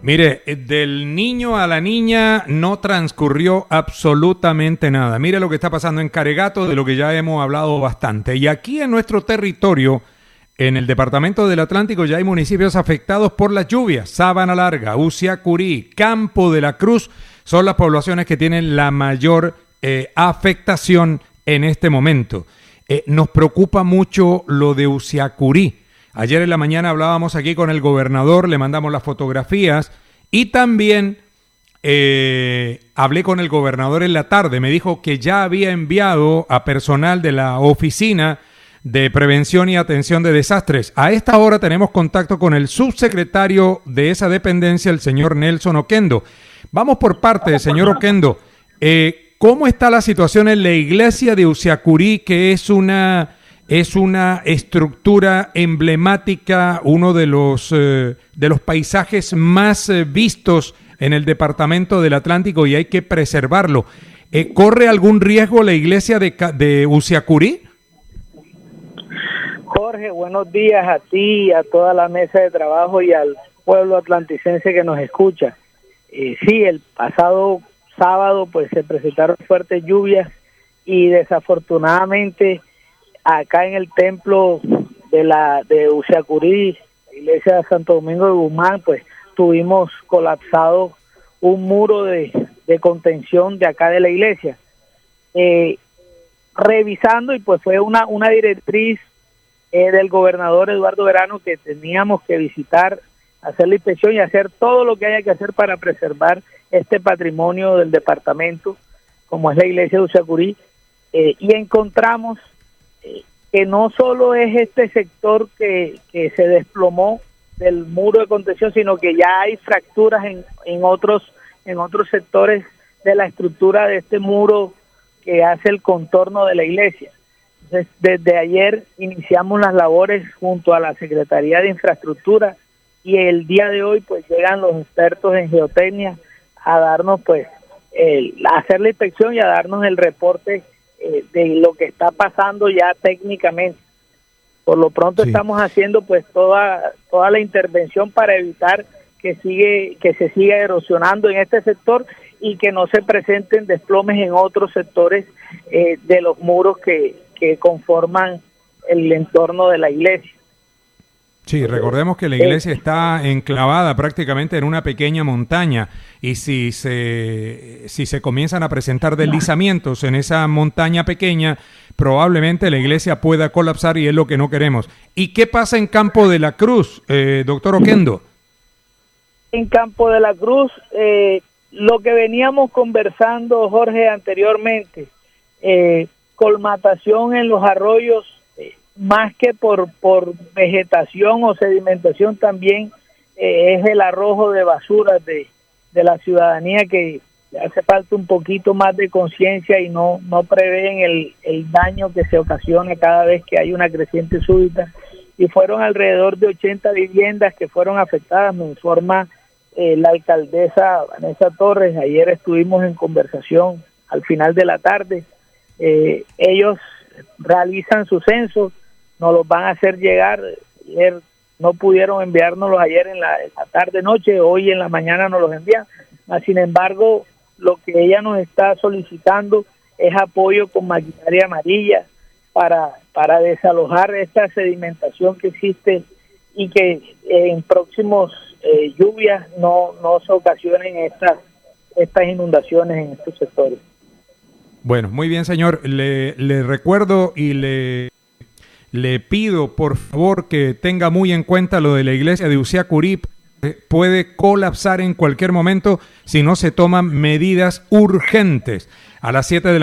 Mire, del niño a la niña no transcurrió absolutamente nada. Mire lo que está pasando en Caregato, de lo que ya hemos hablado bastante. Y aquí en nuestro territorio, en el departamento del Atlántico, ya hay municipios afectados por las lluvias. Sabana Larga, Uciacurí, Campo de la Cruz son las poblaciones que tienen la mayor afectación en este momento. Nos preocupa mucho lo de Uciacurí. Ayer en la mañana hablábamos aquí con el gobernador, le mandamos las fotografías y también hablé con el gobernador en la tarde. Me dijo que ya había enviado a personal de la Oficina de Prevención y Atención de Desastres. A esta hora tenemos contacto con el subsecretario de esa dependencia, el señor Nelson Oquendo. Vamos por partes, señor Oquendo. ¿Cómo está la situación en la iglesia de Uciacurí, que es una estructura emblemática, uno de los paisajes más vistos en el departamento del Atlántico y hay que preservarlo? ¿Corre algún riesgo la iglesia de Uciacurí? Jorge, buenos días a ti, a toda la mesa de trabajo y al pueblo atlanticense que nos escucha. Sí, el pasado sábado pues se presentaron fuertes lluvias y desafortunadamente acá en el templo de Uciacurí, la iglesia de Santo Domingo de Guzmán, pues tuvimos colapsado un muro de contención de acá de la iglesia. Revisando, y pues fue una directriz del gobernador Eduardo Verano que teníamos que visitar, hacer la inspección y hacer todo lo que haya que hacer para preservar este patrimonio del departamento, como es la iglesia de Uciacurí, y encontramos que no solo es este sector que se desplomó del muro de contención, sino que ya hay fracturas en otros sectores de la estructura de este muro que hace el contorno de la iglesia. Entonces, desde ayer iniciamos las labores junto a la Secretaría de Infraestructura y el día de hoy pues llegan los expertos en geotecnia a darnos a hacer la inspección y a darnos el reporte de lo que está pasando ya técnicamente. Por lo pronto sí, estamos haciendo pues toda la intervención para evitar que se siga erosionando en este sector y que no se presenten desplomes en otros sectores de los muros que conforman el entorno de la iglesia. Sí, recordemos que la iglesia está enclavada prácticamente en una pequeña montaña y si se comienzan a presentar deslizamientos en esa montaña pequeña, probablemente la iglesia pueda colapsar y es lo que no queremos. ¿Y qué pasa en Campo de la Cruz, doctor Oquendo? En Campo de la Cruz, lo que veníamos conversando, Jorge, anteriormente, colmatación en los arroyos, más que por vegetación o sedimentación, también es el arrojo de basuras de la ciudadanía, que hace falta un poquito más de conciencia y no prevén el daño que se ocasiona cada vez que hay una creciente súbita. Y fueron alrededor de 80 viviendas que fueron afectadas, me informa la alcaldesa Vanessa Torres. Ayer estuvimos en conversación al final de la tarde. Ellos realizan su censo, nos los van a hacer llegar. Ayer no pudieron enviárnoslos ayer en la tarde noche, hoy en la mañana nos los envían. Sin embargo, lo que ella nos está solicitando es apoyo con maquinaria amarilla para desalojar esta sedimentación que existe y que en próximos lluvias no se ocasionen estas inundaciones en estos sectores. Bueno, muy bien, señor. Le recuerdo y le pido, por favor, que tenga muy en cuenta lo de la iglesia de Uciacurí. Puede colapsar en cualquier momento si no se toman medidas urgentes. A las 7 de la